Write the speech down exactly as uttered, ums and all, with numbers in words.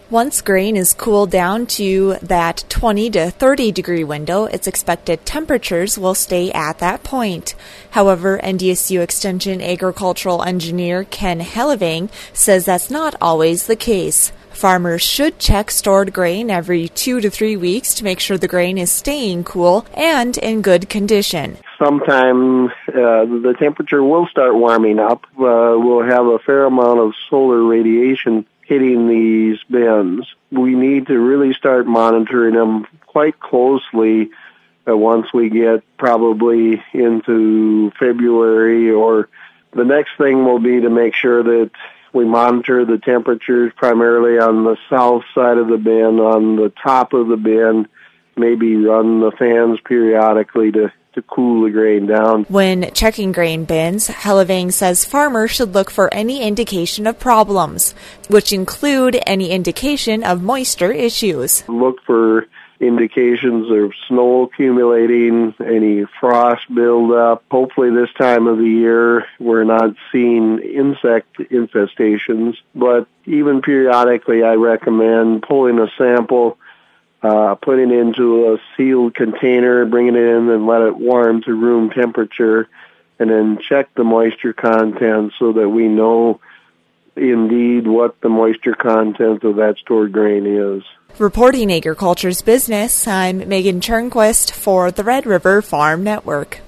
Once grain is cooled down to that twenty to thirty degree window, its expected temperatures will stay at that point. However, N D S U Extension agricultural engineer Ken Hellevang says that's not always the case. Farmers should check stored grain every two to three weeks to make sure the grain is staying cool and in good condition. Sometime uh, the temperature will start warming up. Uh, we'll have a fair amount of solar radiation hitting these bins. We need to really start monitoring them quite closely uh, once we get probably into February, or the next thing will be to make sure that we monitor the temperatures primarily on the south side of the bin, on the top of the bin, maybe run the fans periodically to to cool the grain down. When checking grain bins, Hellevang says farmers should look for any indication of problems, which include any indication of moisture issues. Look for indications of snow accumulating, any frost buildup. Hopefully this time of the year we're not seeing insect infestations, but even periodically I recommend pulling a sample, Uh, putting it into a sealed container, bringing it in and let it warm to room temperature, and then check the moisture content so that we know indeed what the moisture content of that stored grain is. Reporting Agriculture's Business, I'm Megan Turnquist for the Red River Farm Network.